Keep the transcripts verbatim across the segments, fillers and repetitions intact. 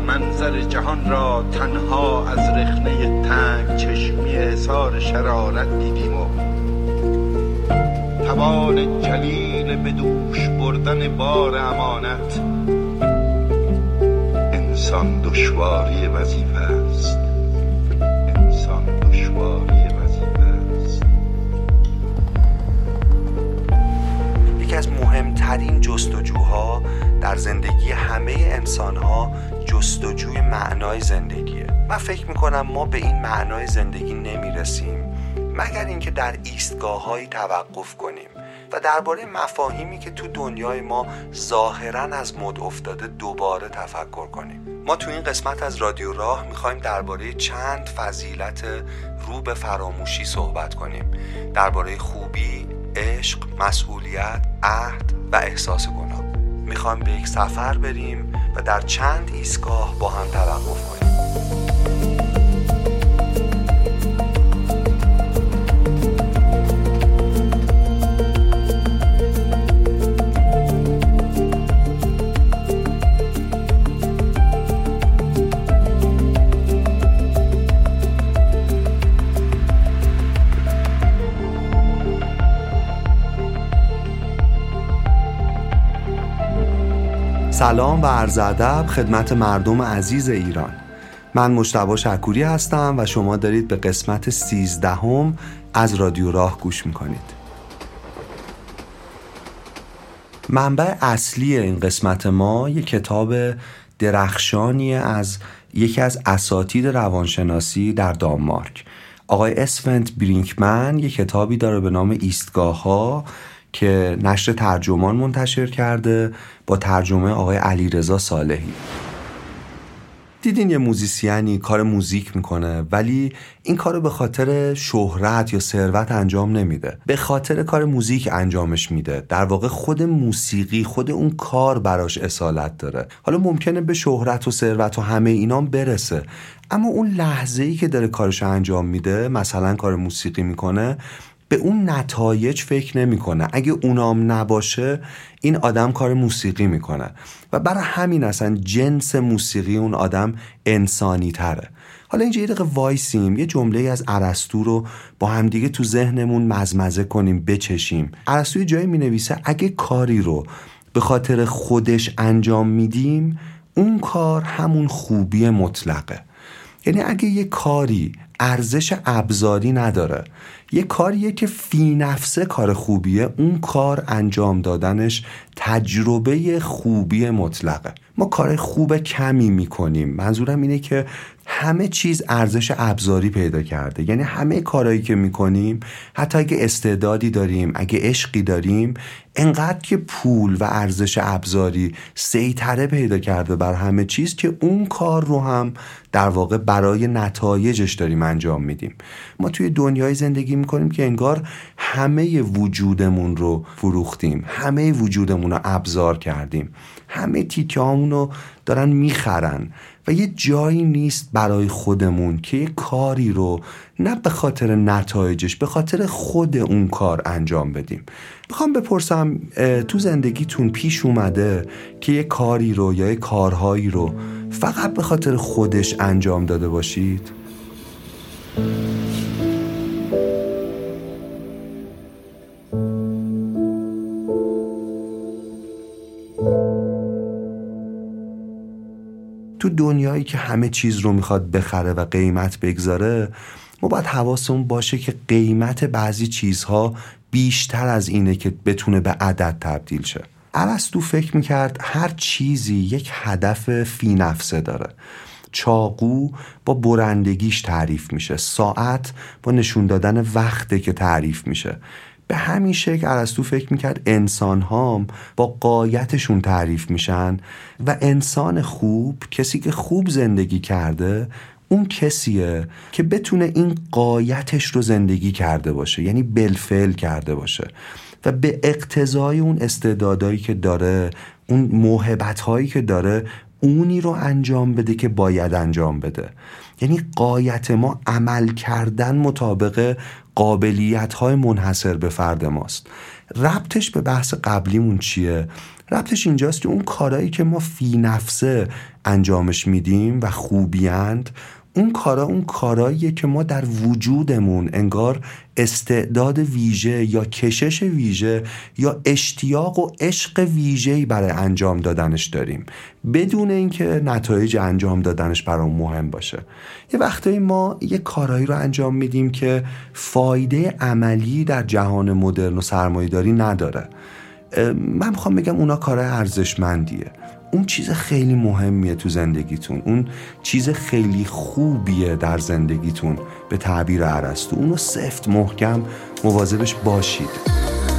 منظر جهان را تنها از رخنه تنگ چشمی حصار شرارت دیدیم و توان جلیل به دوش بردن بار امانت. انسان دشواری وظیفه است، انسان دشواری وظیفه است. یکی از مهمترین جستجوها در زندگی همه انسان‌ها جستجوی معنای زندگیه. من فکر میکنم ما به این معنای زندگی نمیرسیم مگر اینکه در ایستگاه‌هایی توقف کنیم و درباره مفاهیمی که تو دنیای ما ظاهراً از مد افتاده دوباره تفکر کنیم. ما تو این قسمت از رادیو راه میخوایم درباره چند فضیلت رو به فراموشی صحبت کنیم، درباره خوبی، عشق، مسئولیت، عهد و احساس گناه. میخوایم به یک سفر بریم و در چند ایستگاه با هم توقف کنیم. سلام و عرض ادب خدمت مردم عزیز ایران. من مجتبی شکوری هستم و شما دارید به قسمت سیزدهم از رادیو راه گوش میکنید. منبع اصلی این قسمت ما یک کتاب درخشانی از یکی از اساتید روانشناسی در دانمارک، آقای اسفنت برینکمن، یک کتابی داره به نام ایستگاه‌ها که نشر ترجمان منتشر کرده با ترجمه آقای علیرضا صالحی. دیدین یه موزیسیانی کار موزیک میکنه ولی این کارو به خاطر شهرت یا ثروت انجام نمیده، به خاطر کار موزیک انجامش میده. در واقع خود موسیقی، خود اون کار براش اصالت داره. حالا ممکنه به شهرت و ثروت و همه اینام برسه، اما اون لحظه‌ای که داره کارشو انجام میده، مثلا کار موسیقی میکنه، به اون نتایج فکر نمیکنه. اگه اونام نباشه این آدم کار موسیقی میکنه و برای همین اصلا جنس موسیقی اون آدم انسانی تره. حالا اینجا یه دقیقه وایسیم یه جمله از ارسطو رو با همدیگه تو ذهنمون مزمزه کنیم، بچشیم. ارسطو جایی مینویسه اگه کاری رو به خاطر خودش انجام میدیم اون کار همون خوبی مطلقه. یعنی اگه یه کاری ارزش ابزاری نداره، یه کاریه که فی نفسه کار خوبیه، اون کار انجام دادنش تجربه خوبی مطلقه. ما کار خوب کمی میکنیم، منظورم اینه که همه چیز ارزش ابزاری پیدا کرده. یعنی همه کارهایی که میکنیم، حتی اگه استعدادی داریم، اگه عشقی داریم، انقدر که پول و ارزش ابزاری سیطره پیدا کرده بر همه چیز که اون کار رو هم در واقع برای نتایجش داریم انجام میدیم. ما توی دنیای زندگی میکنیم که انگار همه وجودمون رو فروختیم، همه وجودمون رو ابزار کردیم، همه تیکه هامون رو دارن میخرن و یه جایی نیست برای خودمون که یه کاری رو نه به خاطر نتایجش، به خاطر خود اون کار انجام بدیم. میخوام بپرسم تو زندگیتون پیش اومده که یه کاری رو یا یه کارهایی رو فقط به خاطر خودش انجام داده باشید؟ تو دنیایی که همه چیز رو میخواد بخره و قیمت بگذاره، ما باید حواسمون باشه که قیمت بعضی چیزها بیشتر از اینه که بتونه به عدد تبدیل شه. ارسطو فکر میکرد هر چیزی یک هدف فی نفسه داره. چاقو با برندگیش تعریف میشه، ساعت با نشون دادن وقته که تعریف میشه. به همین شکل ارسطو فکر میکرد انسان ها با غایتشون تعریف میشن و انسان خوب، کسی که خوب زندگی کرده، اون کسیه که بتونه این غایتش رو زندگی کرده باشه، یعنی بالفعل کرده باشه و به اقتضای اون استعدادایی که داره، اون موهبت‌هایی که داره، اونی رو انجام بده که باید انجام بده. یعنی غایت ما عمل کردن مطابق قابلیت‌های منحصر به فرد ماست. ربطش به بحث قبلیمون چیه؟ ربطش اینجاست که اون کارهایی که ما فی نفسه انجامش میدیم و خوبیند، اون کارا اون کاراییه که ما در وجودمون انگار استعداد ویژه یا کشش ویژه یا اشتیاق و عشق ویژه‌ای برای انجام دادنش داریم، بدون اینکه نتایج انجام دادنش برام مهم باشه. یه وقتایی ما یه کارایی رو انجام میدیم که فایده عملی در جهان مدرن و سرمایه‌داری نداره. من میخوام بگم اونا کارهای ارزشمندیه، اون چیز خیلی مهمیه تو زندگیتون، اون چیز خیلی خوبیه در زندگیتون، به تعبیر ارسطو اونو سفت محکم مواظبش باشید.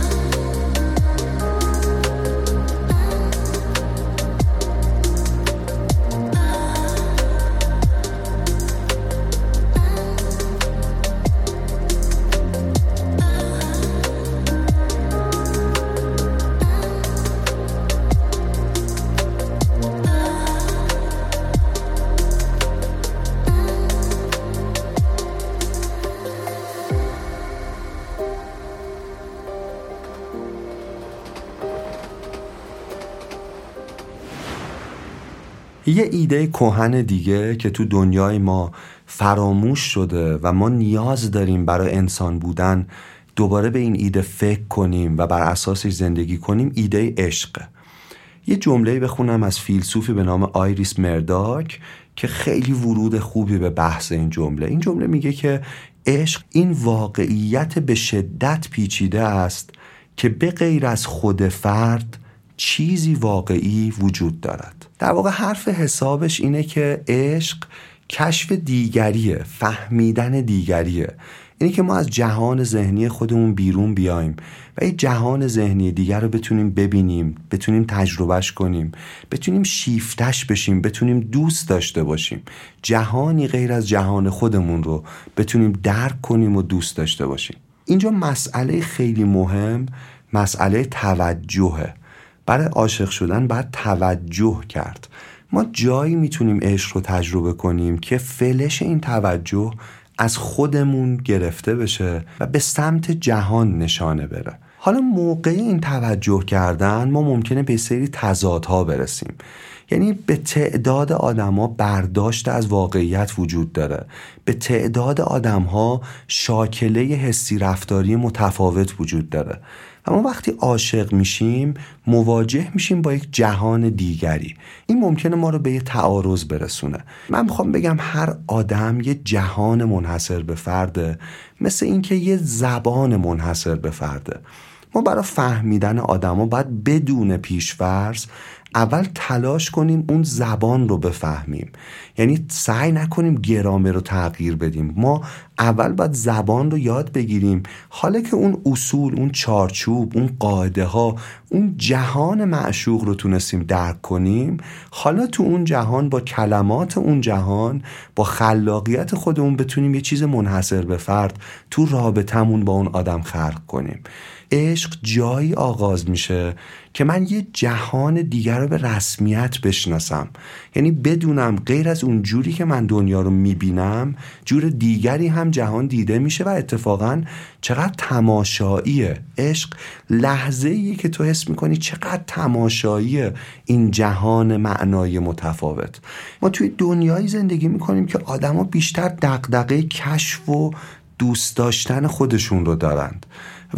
یه ایده کهن دیگه که تو دنیای ما فراموش شده و ما نیاز داریم برای انسان بودن دوباره به این ایده فکر کنیم و بر اساسش زندگی کنیم، ایده عشقه. یه جمله بخونم از فیلسوفی به نام آیریس مرداک که خیلی ورود خوبی به بحث این جمله. این جمله میگه که عشق این واقعیت به شدت پیچیده است که به غیر از خود فرد چیزی واقعی وجود دارد. در واقع حرف حسابش اینه که عشق کشف دیگریه، فهمیدن دیگریه. اینه که ما از جهان ذهنی خودمون بیرون بیایم و یه جهان ذهنی دیگر رو بتونیم ببینیم، بتونیم تجربهش کنیم، بتونیم شیفتش بشیم، بتونیم دوست داشته باشیم. جهانی غیر از جهان خودمون رو بتونیم درک کنیم و دوست داشته باشیم. اینجا مسئله خیلی مهم مسئله توجهه. برای عاشق شدن باید توجه کرد. ما جایی میتونیم عشق رو تجربه کنیم که فلش این توجه از خودمون گرفته بشه و به سمت جهان نشانه بره. حالا موقع این توجه کردن ما ممکنه به سری تضادها برسیم. یعنی به تعداد آدم‌ها برداشت از واقعیت وجود داره، به تعداد آدم‌ها شاکله حسی رفتاری متفاوت وجود داره. اما وقتی عاشق میشیم مواجه میشیم با یک جهان دیگری. این ممکنه ما رو به یه تعارض برسونه. من میخوام بگم هر آدم یه جهان منحصر به فرده، مثل اینکه یه زبان منحصر به فرده. ما برای فهمیدن آدما باید بدون پیش‌فرض اول تلاش کنیم اون زبان رو بفهمیم. یعنی سعی نکنیم گرامر رو تغییر بدیم. ما اول باید زبان رو یاد بگیریم، حالا که اون اصول، اون چارچوب، اون قاعده ها، اون جهان معشوق رو تونستیم درک کنیم، حالا تو اون جهان با کلمات اون جهان، با خلاقیت خودمون بتونیم یه چیز منحصر به فرد تو رابطمون با اون آدم خلق کنیم. عشق جایی آغاز میشه که من یه جهان دیگر رو به رسمیت بشناسم. یعنی بدونم غیر از اون جوری که من دنیا رو میبینم جور دیگری هم جهان دیده میشه و اتفاقا چقدر تماشاییه. عشق لحظه‌ایه که تو حس میکنی چقدر تماشاییه این جهان معنای متفاوت. ما توی دنیایی زندگی میکنیم که آدما بیشتر دغدغه کشف و دوست داشتن خودشون رو دارند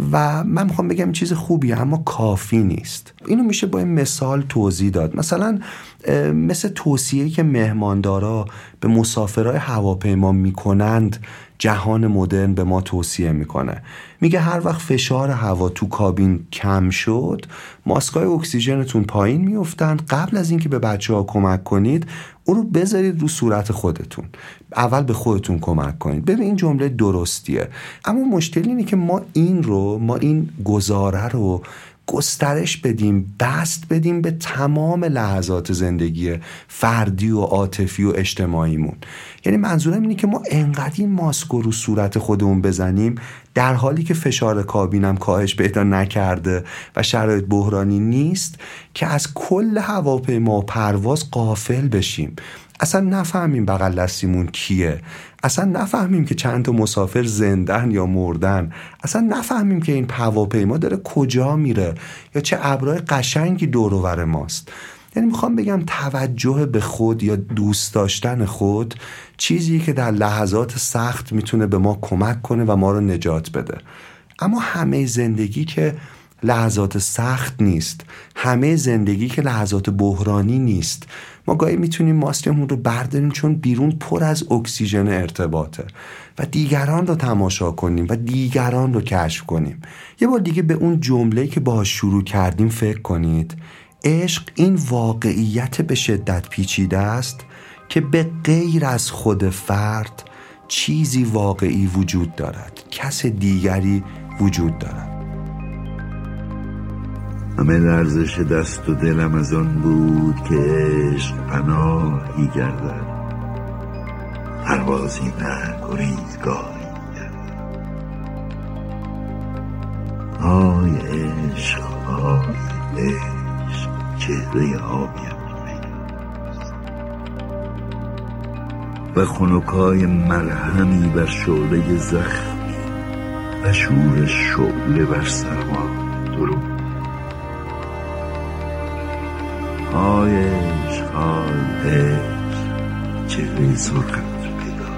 و من میخوام بگم چیز خوبیه اما کافی نیست. اینو میشه با این مثال توضیح داد. مثلا مثل توصیه‌ای که مهماندارا به مسافرای هواپیما میکنند جهان مدرن به ما توصیه میکنه. میگه هر وقت فشار هوا تو کابین کم شد ماسکای اکسیژنتون پایین میافتن، قبل از اینکه به بچه‌ها کمک کنید اون رو بذارید رو صورت خودتون. اول به خودتون کمک کنید. ببین این جمله درستیه، اما مشکل اینه که ما این رو ما این گزاره رو گسترش بدیم، بست بدیم به تمام لحظات زندگی فردی و عاطفی و اجتماعیمون. یعنی منظورم اینه که ما انقدر این ماسک رو صورت خودمون بزنیم در حالی که فشار کابینم کاهش پیدا نکرده و شرایط بحرانی نیست که از کل هواپیما و پرواز غافل بشیم، اصلا نفهمیم بغل دستیمون کیه، اصلا نفهمیم که چند تا مسافر زندن یا مردن، اصلا نفهمیم که این هواپیما داره کجا میره یا چه ابرهای قشنگی دور و بر ماست. یعنی میخوام بگم توجه به خود یا دوست داشتن خود چیزی که در لحظات سخت میتونه به ما کمک کنه و ما رو نجات بده. اما همه زندگی که لحظات سخت نیست، همه زندگی که لحظات بحرانی نیست. ما گاهی میتونیم ماسکمون رو برداریم چون بیرون پر از اکسیژن ارتباطه و دیگران رو تماشا کنیم و دیگران رو کشف کنیم. یه بار دیگه به اون جمله‌ای که باهاش شروع کردیم فکر کنید. عشق این واقعیت به شدت پیچیده است که به غیر از خود فرد چیزی واقعی وجود دارد، کس دیگری وجود دارد. همه لرزش دست و دلم از آن بود که عشق پناهی گردد، پروازی نه گریزگاهی گردد. آی عشق، آی عشق، چهره آبیم و خنکای مرهمی بر شعله زخمی و شور شعله بر سرما درود. آی عشق، آی عشق، چهره سرخت پیدا.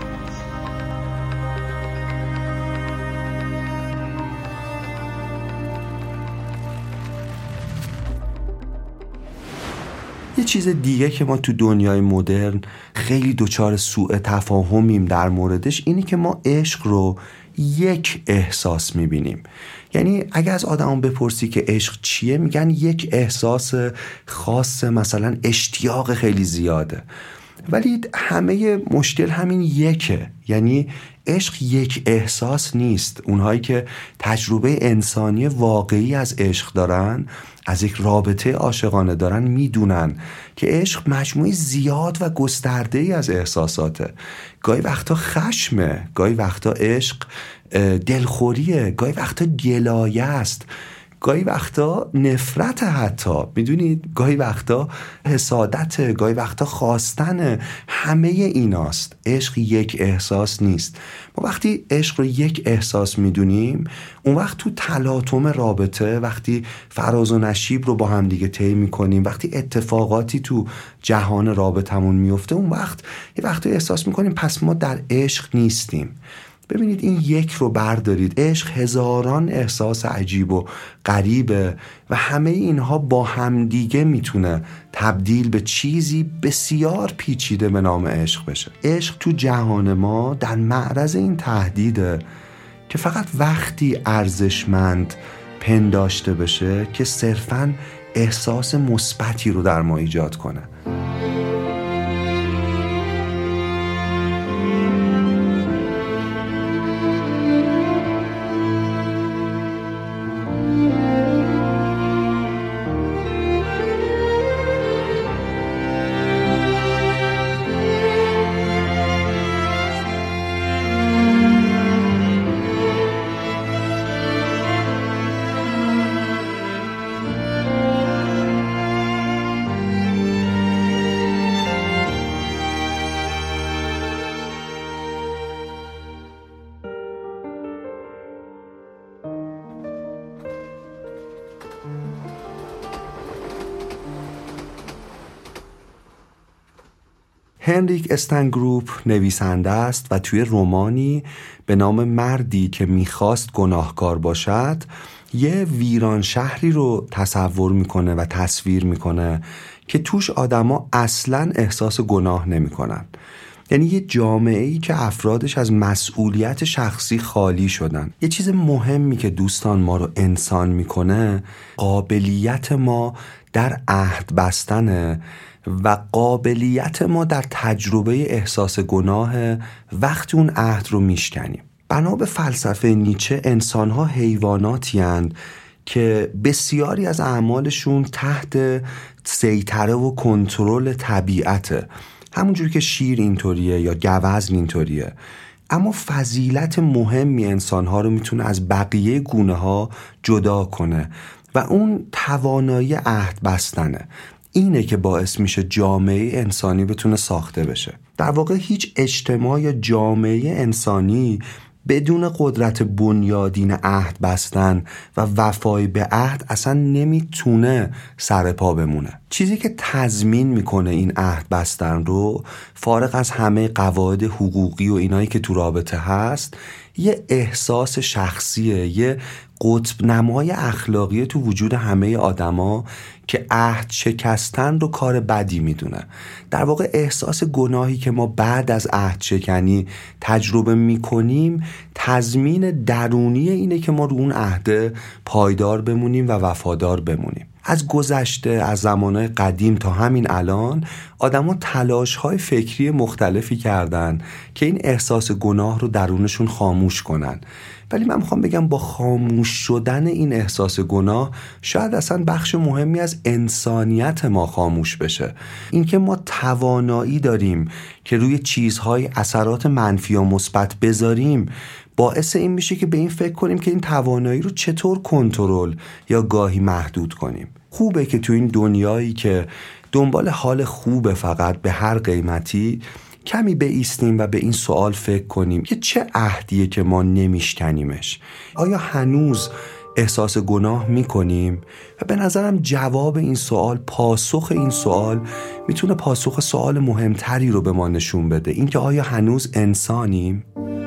یه چیز دیگه که ما تو دنیای مدرن خیلی دچار سوء تفاهمیم در موردش اینی که ما عشق رو یک احساس میبینیم. یعنی اگه از آدم بپرسی که عشق چیه، میگن یک احساس خاص، مثلا اشتیاق خیلی زیاده. ولی همه مشکل همین یکه، یعنی عشق یک احساس نیست. اونهایی که تجربه انسانی واقعی از عشق دارن، از یک رابطه عاشقانه دارن، میدونن که عشق مجموعه زیاد و گسترده‌ای از احساساته. گاهی وقتا خشمه، گاهی وقتا عشق دلخوریه، گاهی وقتا گلایه است، گاهی وقتا نفرت، حتی میدونید گاهی وقتا حسادت، گاهی وقتا خواستن. همه ایناست. عشق یک احساس نیست. ما وقتی عشق رو یک احساس میدونیم، اون وقت تو تلاطم رابطه، وقتی فراز و نشیب رو با هم دیگه طی میکنیم، وقتی اتفاقاتی تو جهان رابطمون میفته، اون وقت یه وقتی احساس میکنیم پس ما در عشق نیستیم. ببینید این یک رو بردارید، عشق هزاران احساس عجیب و غریبه و همه اینها با همدیگه میتونه تبدیل به چیزی بسیار پیچیده به نام عشق بشه. عشق تو جهان ما در معرض این تهدیده که فقط وقتی ارزشمند پنداشته بشه که صرفاً احساس مثبتی رو در ما ایجاد کنه. هنریک استنگروپ نویسنده است و توی رمانی به نام مردی که میخواست گناهکار باشد یه ویران شهری رو تصور میکنه و تصویر میکنه که توش آدما اصلاً احساس گناه نمیکنن. یعنی یه جامعه‌ای که افرادش از مسئولیت شخصی خالی شدن. یه چیز مهمی که دوستان ما رو انسان میکنه قابلیت ما در عهد بستنه و قابلیت ما در تجربه احساس گناه وقتی اون عهد رو میشکنیم. بنا به فلسفه نیچه انسان‌ها حیواناتی اند که بسیاری از اعمالشون تحت سیطره و کنترل طبیعته، همونجور که شیر اینطوریه یا گوزن اینطوریه. اما فضیلت مهمی انسان‌ها رو میتونه از بقیه گونه‌ها جدا کنه و اون توانایی عهد بستنه. اینه که باعث میشه جامعه انسانی بتونه ساخته بشه. در واقع هیچ اجتماع یا جامعه انسانی بدون قدرت بنیادین عهد بستن و وفای به عهد اصلا نمیتونه سر پا بمونه. چیزی که تضمین میکنه این عهد بستن رو، فارغ از همه قواعد حقوقی و اینایی که تو رابطه هست، یه احساس شخصیه، یه قطب نمای اخلاقی تو وجود همه آدما که عهد شکستن رو کار بدی میدونه. در واقع احساس گناهی که ما بعد از عهد شکنی تجربه میکنیم تضمین درونی اینه که ما رو اون عهد پایدار بمونیم و وفادار بمونیم. از گذشته، از زمانهای قدیم تا همین الان، آدما تلاش‌های فکری مختلفی کردن که این احساس گناه رو درونشون خاموش کنن. ولی من میخوام بگم با خاموش شدن این احساس گناه شاید اصلا بخش مهمی از انسانیت ما خاموش بشه. اینکه ما توانایی داریم که روی چیزهای اثرات منفی و مثبت بذاریم، باعث این میشه که به این فکر کنیم که این توانایی رو چطور کنترل یا گاهی محدود کنیم. خوبه که تو این دنیایی که دنبال حال خوبه فقط به هر قیمتی، کمی بایستیم و به این سوال فکر کنیم که چه عهدیه که ما نمیشکنیمش. آیا هنوز احساس گناه میکنیم؟ و به نظرم جواب این سوال، پاسخ این سوال میتونه پاسخ سوال مهمتری رو به ما نشون بده، اینکه آیا هنوز انسانیم؟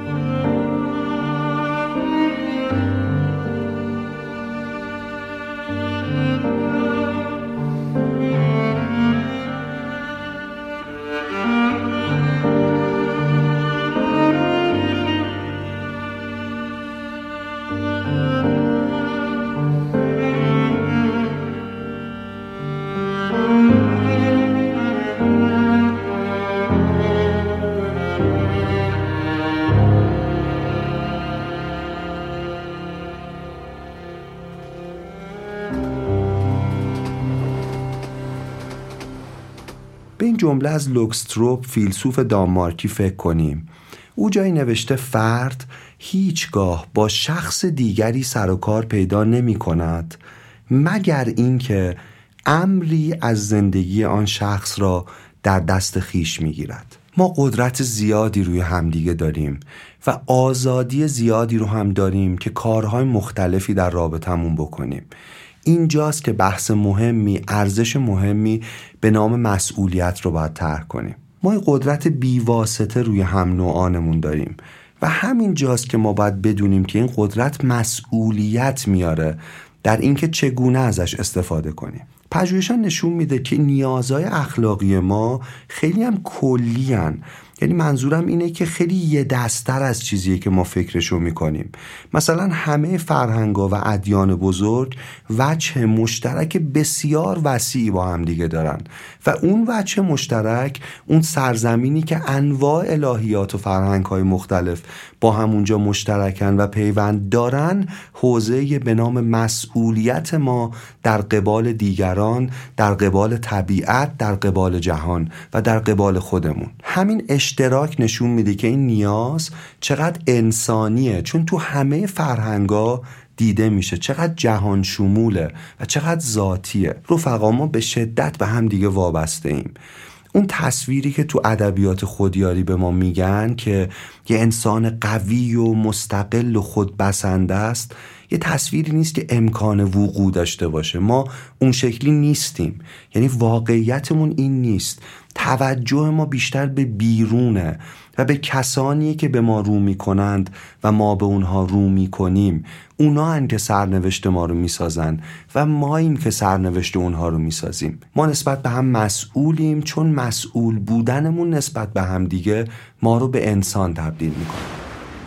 به این جمله از لوکستروپ، فیلسوف دانمارکی، فکر کنیم. او جایی نوشته فرد هیچگاه با شخص دیگری سر و کار پیدا نمی کند مگر اینکه امری از زندگی آن شخص را در دست خیش می گیرد. ما قدرت زیادی روی همدیگه داریم و آزادی زیادی رو هم داریم که کارهای مختلفی در رابطمون بکنیم. اینجاست که بحث مهمی، ارزش مهمی به نام مسئولیت رو باید طرح کنیم. ما قدرت بیواسطه روی هم نوعانمون داریم و همین جاست که ما باید بدونیم که این قدرت مسئولیت میاره در اینکه چگونه ازش استفاده کنیم. پژوهش‌ها نشون میده که نیازهای اخلاقی ما خیلی هم کلی هن. یعنی منظورم اینه که خیلی یه دست‌تر از چیزیه که ما فکرشو میکنیم. مثلا همه فرهنگ‌ها و ادیان بزرگ وجه مشترک بسیار وسیعی با هم دیگه دارن و اون وجه مشترک، اون سرزمینی که انواع الهیات و فرهنگ‌های مختلف با همونجا مشترکن و پیوند دارن، حوزه به نام مسئولیت ما در قبال دیگران، در قبال طبیعت، در قبال جهان و در قبال خودمون. همین اشتراک نشون میده که این نیاز چقدر انسانیه، چون تو همه فرهنگا دیده میشه، چقدر جهان شموله و چقدر ذاتیه. رفقا، ما به شدت به هم دیگه وابسته ایم. اون تصویری که تو ادبیات خودیاری به ما میگن که یه انسان قوی و مستقل و خودبسنده است، یه تصویری نیست که امکان وقوع داشته باشه. ما اون شکلی نیستیم، یعنی واقعیتمون این نیست. توجه ما بیشتر به بیرونه و به کسانی که به ما رو میکنند و ما به اونها رو میکنیم. اونا هن که سرنوشت ما رو میسازن و ماییم که سرنوشت اونها رو میسازیم. ما نسبت به هم مسئولیم، چون مسئول بودنمون نسبت به هم دیگه ما رو به انسان تبدیل میکنه.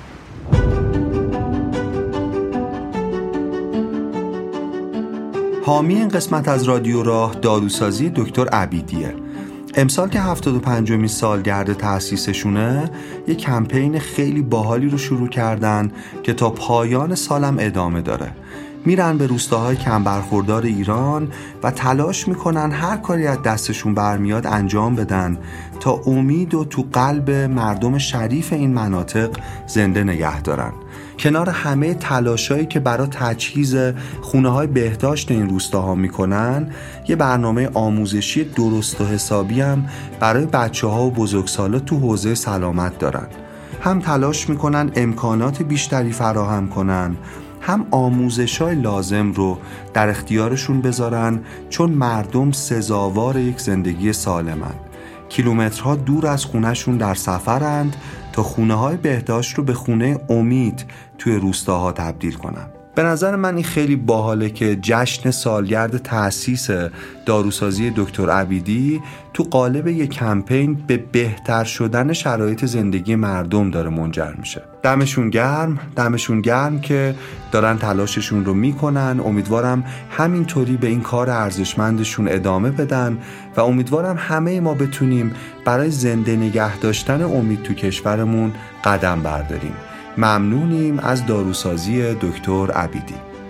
حامی این قسمت از رادیو راه داروسازی دکتر عبیدیه. امسال که هفتاد و پنجمین سالگرد تأسیسشونه، یه کمپین خیلی باحالی رو شروع کردن که تا پایان سالم ادامه داره. میرن به روستاهای کم برخوردار ایران و تلاش میکنن هر کاری از دستشون برمیاد انجام بدن تا امید و تو قلب مردم شریف این مناطق زنده نگه دارن. کنار همه تلاشایی که برای تجهیز خونه‌های بهداشت این روستاها میکنن، یه برنامه آموزشی درست و حسابی هم برای بچه‌ها و بزرگسالا تو حوزه سلامت دارن. هم تلاش میکنن امکانات بیشتری فراهم کنن، هم آموزش‌های لازم رو در اختیارشون بذارن، چون مردم سزاوار یک زندگی سالمن. کیلومترها دور از خونه‌شون در سفرند تا خونه‌های بهداشت رو به خونه امید توی روستاها تبدیل کنن. به نظر من این خیلی باحاله که جشن سالگرد تأسیس داروسازی دکتر عبیدی تو قالب یک کمپین به بهتر شدن شرایط زندگی مردم داره منجر میشه. دمشون گرم، دمشون گرم که دارن تلاششون رو میکنن. امیدوارم همینطوری به این کار ارزشمندشون ادامه بدن و امیدوارم همه ما بتونیم برای زنده نگه داشتن امید تو کشورمون قدم برداریم. ممنونیم از داروسازی دکتر عبیدی.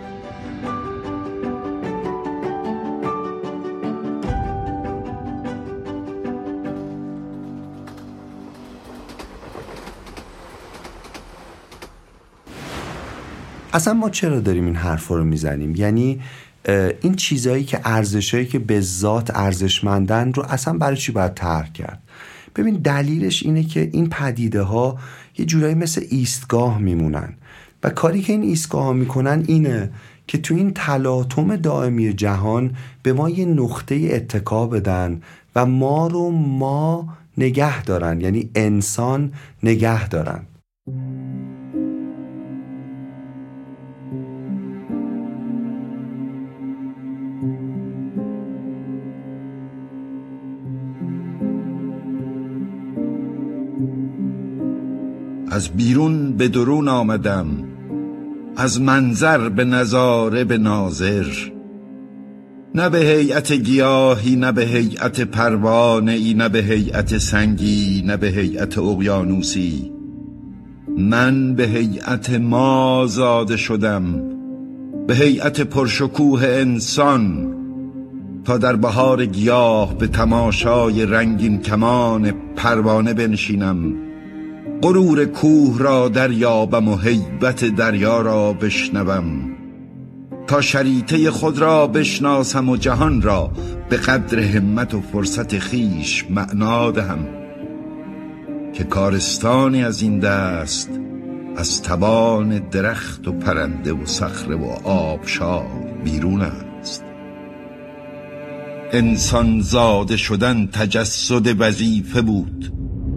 اصلا ما چرا داریم این حرف رو میزنیم؟ یعنی این چیزایی که ارزشایی که به ذات ارزشمندن رو اصلا برای چی باید ترک کرد؟ ببین دلیلش اینه که این پدیده ها یه جورایی مثل ایستگاه میمونن و کاری که این ایستگاه ها میکنن اینه که تو این تلاطم دائمی جهان به ما یه نقطه اتکا بدن و ما رو ما نگه دارن، یعنی انسان نگه دارن. از بیرون به درون آمدم، از منظر به نظاره به ناظر، نه به هیئت گیاهی نه به هیئت پروانه ای، نه به هیئت سنگی نه به هیئت اقیانوسی. من به هیئت ما زاده شدم، به هیئت پرشکوه انسان، تا در بهار گیاه به تماشای رنگین کمان پروانه بنشینم، غرور کوه را دریابم و هیبت دریا را بشنوم، تا شریطه خود را بشناسم و جهان را به قدر همت و فرصت خیش معنا دهم، که کارستانی از این دست از توان درخت و پرنده و صخره و آبشار بیرون است. انسان زاده شدن تجسد وظیفه بود،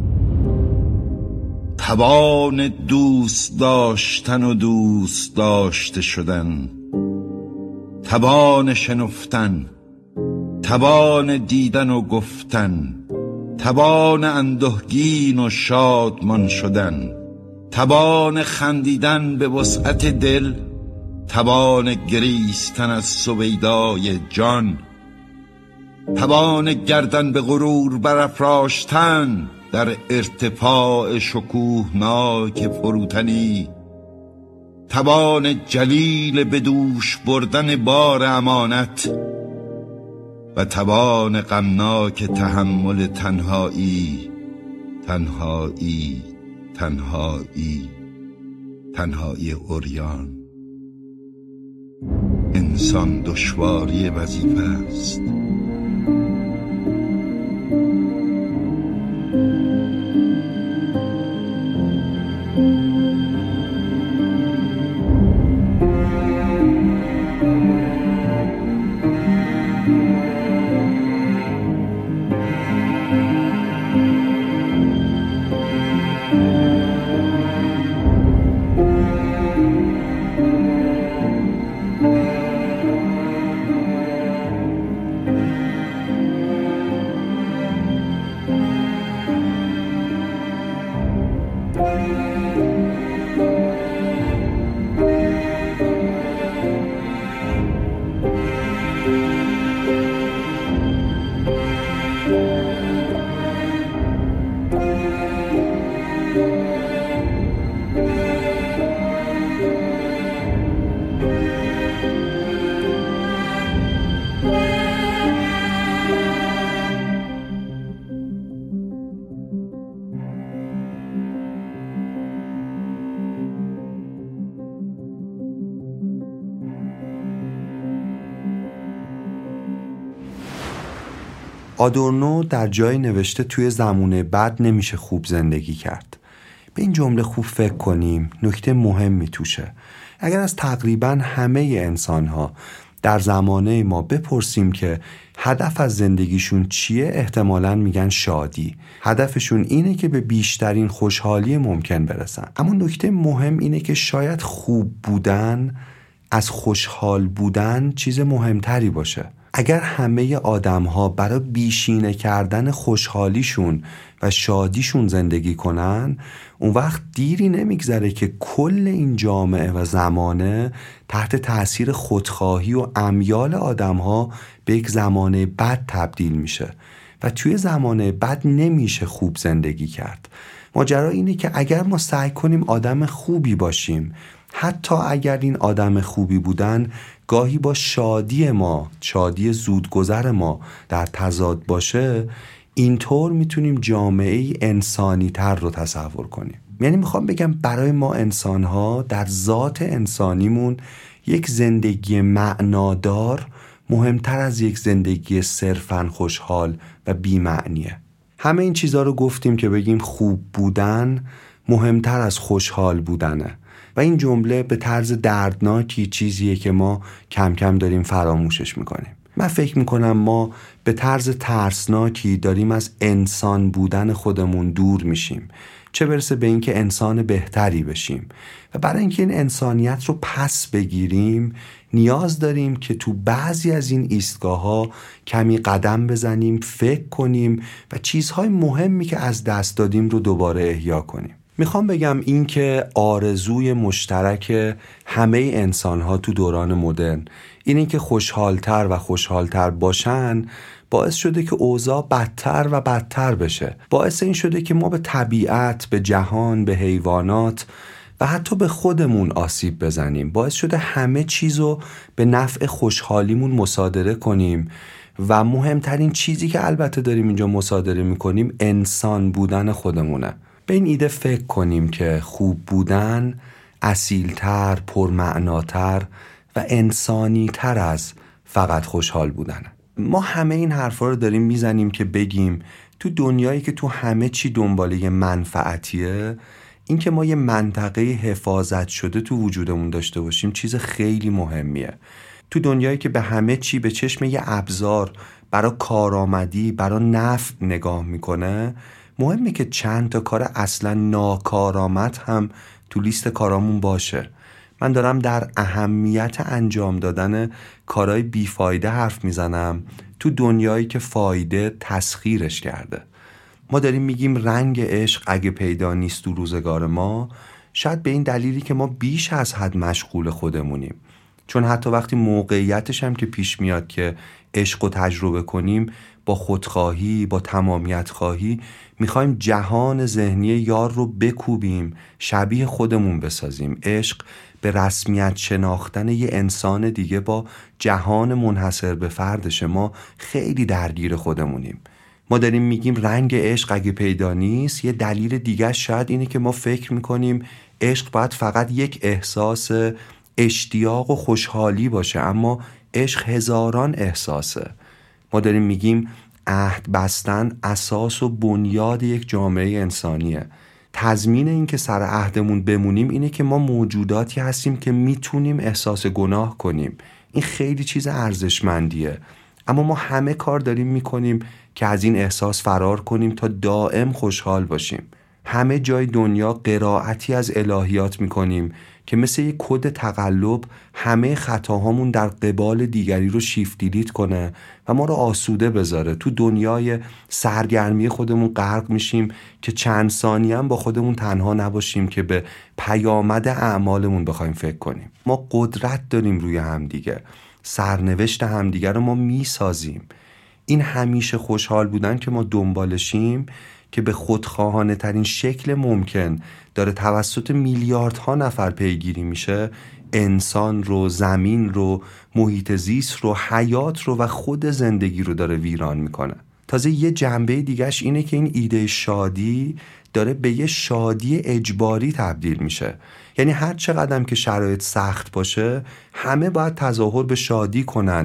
توان دوست داشتن و دوست داشته شدن، توان شنفتن، توان دیدن و گفتن، توان اندوهگین و شادمان شدن، توان خندیدن به وسعت دل، توان گریستن از سویدای جان، توان گردن به غرور برافراشتن در ارتفاع شکوهناک فروتنی، توان جلیل به دوش بردن بار امانت و توان غمناک تحمل تنهایی، تنهایی، تنهایی، تنهایی عریان. انسان دشواری وظیفه است. آدورنو در جای نوشته توی زمانه بد نمیشه خوب زندگی کرد. به این جمله خوب فکر کنیم، نکته مهمی توشه. اگر از تقریبا همه انسان‌ها در زمانه ما بپرسیم که هدف از زندگیشون چیه، احتمالاً میگن شادی. هدفشون اینه که به بیشترین خوشحالی ممکن برسن. اما نکته مهم اینه که شاید خوب بودن از خوشحال بودن چیز مهمتری باشه. اگر همه آدم‌ها برای بیشینه کردن خوشحالیشون و شادیشون زندگی کنن، اون وقت دیری نمیگذره که کل این جامعه و زمانه تحت تأثیر خودخواهی و امیال آدم‌ها به یک زمانه بد تبدیل میشه و توی زمانه بد نمیشه خوب زندگی کرد. ماجرا اینه که اگر ما سعی کنیم آدم خوبی باشیم، حتی اگر این آدم خوبی بودن گاهی با شادی ما، شادی زودگذر ما در تضاد باشه، اینطور میتونیم جامعه انسانی تر رو تصور کنیم. یعنی میخوام بگم برای ما انسان‌ها در ذات انسانیمون یک زندگی معنادار مهمتر از یک زندگی صرفاً خوشحال و بی‌معنیه. همه این چیزها رو گفتیم که بگیم خوب بودن مهمتر از خوشحال بودنه و این جمله به طرز دردناکی چیزیه که ما کم کم داریم فراموشش میکنیم. من فکر میکنم ما به طرز ترسناکی داریم از انسان بودن خودمون دور میشیم، چه برسه به اینکه انسان بهتری بشیم. و برای اینکه این انسانیت رو پس بگیریم نیاز داریم که تو بعضی از این ایستگاه‌ها کمی قدم بزنیم، فکر کنیم و چیزهای مهمی که از دست دادیم رو دوباره احیا کنیم. میخوام بگم این که آرزوی مشترک همه انسان‌ها تو دوران مدرن اینه که خوشحالتر و خوشحالتر باشن، باعث شده که اوضاع بدتر و بدتر بشه. باعث این شده که ما به طبیعت، به جهان، به حیوانات و حتی به خودمون آسیب بزنیم. باعث شده همه چیزو به نفع خوشحالیمون مصادره کنیم و مهمترین چیزی که البته داریم اینجا مصادره میکنیم انسان بودن خودمونه. به این ایده فکر کنیم که خوب بودن اصیلتر، پرمعناتر و انسانیتر از فقط خوشحال بودنه. ما همه این حرفا رو داریم میزنیم که بگیم تو دنیایی که تو همه چی دنباله منفعتیه، این که ما یه منطقه حفاظت شده تو وجودمون داشته باشیم چیز خیلی مهمیه. تو دنیایی که به همه چی به چشم یه ابزار برای کارآمدی، برای نفع نگاه میکنه، مهمه که چند تا کار اصلا ناکارآمد هم تو لیست کارامون باشه. من دارم در اهمیت انجام دادن کارهای بیفایده حرف میزنم تو دنیایی که فایده تسخیرش کرده. ما داریم میگیم رنگ عشق اگه پیدا نیست تو روزگار ما، شاید به این دلیلی که ما بیش از حد مشغول خودمونیم. چون حتی وقتی موقعیتش هم که پیش میاد که عشق رو تجربه کنیم، با خودخواهی، با تمامیت خواهی میخوایم جهان ذهنی یار رو بکوبیم، شبیه خودمون بسازیم. عشق به رسمیت شناختن یه انسان دیگه با جهان منحصر به فردشه. ما خیلی درگیر خودمونیم. ما داریم میگیم رنگ عشق اگه پیدا نیست، یه دلیل دیگه شاید اینه که ما فکر میکنیم عشق باید فقط یک احساس اشتیاق و خوشحالی باشه، اما عشق هزاران احساسه. ما داریم میگیم عهد بستن اساس و بنیاد یک جامعه انسانیه. تضمین این که سر عهدمون بمونیم اینه که ما موجوداتی هستیم که میتونیم احساس گناه کنیم. این خیلی چیز ارزشمندیه، اما ما همه کار داریم میکنیم که از این احساس فرار کنیم تا دائم خوشحال باشیم. همه جای دنیا قرائتی از الهیات میکنیم که مثل یک کد تقلب همه خطاهامون در قبال دیگری رو شیفت دیلیت کنه و ما رو آسوده بذاره. تو دنیای سرگرمی خودمون غرق میشیم که چند ثانیه هم با خودمون تنها نباشیم که به پیامد اعمالمون بخوایم فکر کنیم. ما قدرت داریم روی همدیگه، سرنوشت همدیگه رو ما میسازیم. این همیشه خوشحال بودن که ما دنبالشیم که به خودخواهانه ترین شکل ممکن داره توسط میلیاردها نفر پیگیری میشه، انسان رو، زمین رو، محیط زیست رو، حیات رو و خود زندگی رو داره ویران میکنه. تازه یه جنبه دیگهش اینه که این ایده شادی داره به یه شادی اجباری تبدیل میشه. یعنی هر چقدر که شرایط سخت باشه همه باید تظاهر به شادی کنند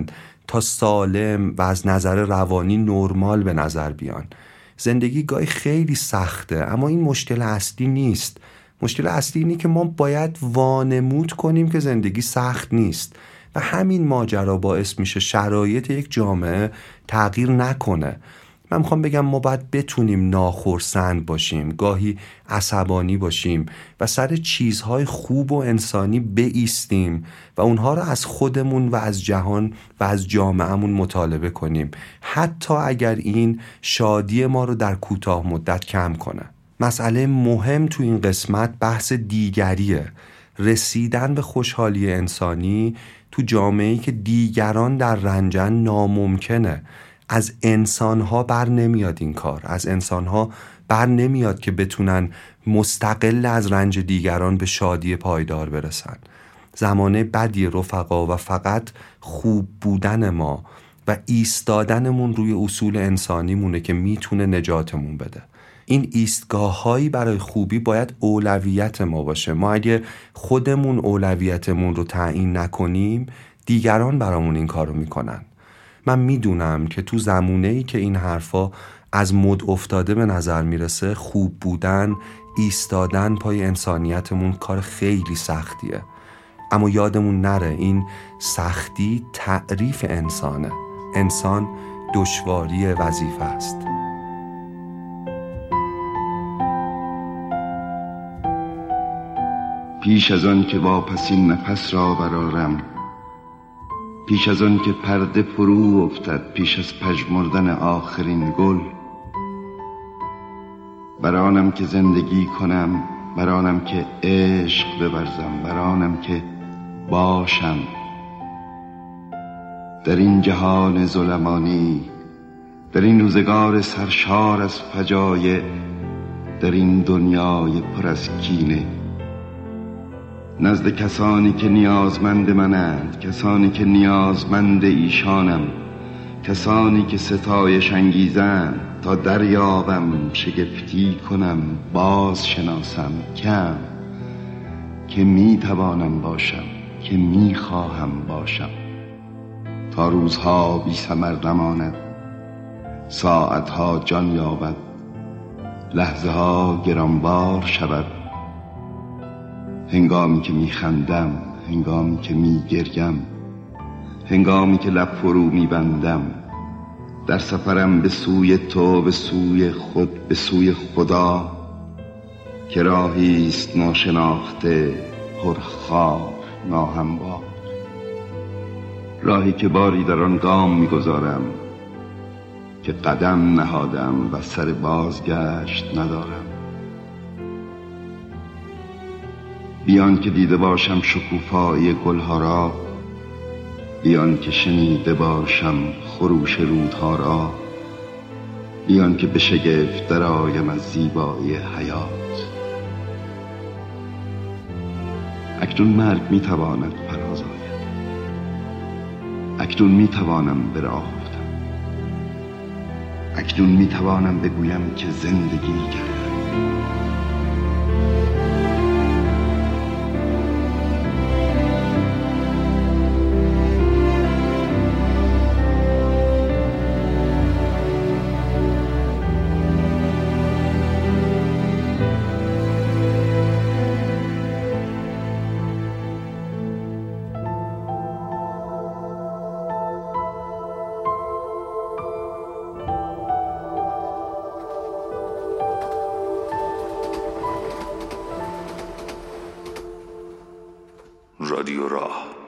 تا سالم و از نظر روانی نرمال به نظر بیان. زندگی گاهی خیلی سخته، اما این مشکل اصلی نیست. مشکل اصلی اینه که ما باید وانمود کنیم که زندگی سخت نیست و همین ماجرا باعث میشه شرایط یک جامعه تغییر نکنه. من میخوام بگم ما باید بتونیم ناخرسند باشیم، گاهی عصبانی باشیم و سر چیزهای خوب و انسانی بایستیم و اونها رو از خودمون و از جهان و از جامعهمون مطالبه کنیم، حتی اگر این شادی ما رو در کوتاه مدت کم کنه. مسئله مهم تو این قسمت بحث دیگریه. رسیدن به خوشحالی انسانی تو جامعه‌ای که دیگران در رنجن ناممکنه. از انسانها بر نمیاد این کار. از انسانها بر نمیاد که بتونن مستقل از رنج دیگران به شادی پایدار برسن. زمانه بدی رفقا و فقط خوب بودن ما و ایستادنمون روی اصول انسانی مونه که میتونه نجاتمون بده. این ایستگاه هایی برای خوبی باید اولویت ما باشه. ما اگه خودمون اولویتمون رو تعیین نکنیم، دیگران برامون این کار رو میکنن. من میدونم که تو زمونه‌ای که این حرفا از مد افتاده به نظر میرسه، خوب بودن، ایستادن پای انسانیتمون کار خیلی سختیه. اما یادمون نره این سختی تعریف انسانه. انسان دشواری وظیفه است. پیش از آن که واپسین نفس را برارم، پیش از آن که پرده فرو افتد، پیش از پژمردن آخرین گل، برانم که زندگی کنم، برانم که عشق بورزم، برانم که باشم در این جهان ظلمانی، در این روزگار سرشار از فجایع، در این دنیای پر از کینه، نزد کسانی که نیازمند منند، کسانی که نیازمند ایشانم، کسانی که ستایش انگیزند، تا دریابم، شگفتی کنم، باز شناسم کم که می توانم باشم، که می خواهم باشم، تا روزها بی ثمر نماند، ساعتها جان یابد، لحظه ها گرانبار شود، هنگامی که می خندم، هنگامی که می گریم، هنگامی که لب فرو می بندم، در سفرم به سوی تو، به سوی خود، به سوی خدا، که راهی است ناشناخته، پرخار، ناهموار، راهی که باری در آن گام می گذارم، که قدم نهادم و سر بازگشت ندارم. بیان که دیده باشم شکوفایی گلها را، بیان که شنیده باشم خروش رودها را، بیان که به شگفت درآیم از زیبایی حیات. اکنون مرگ میتواند فراز آید، اکنون میتوانم به راه افتم، اکنون میتوانم بگویم که زندگی کردم. رادیو راه.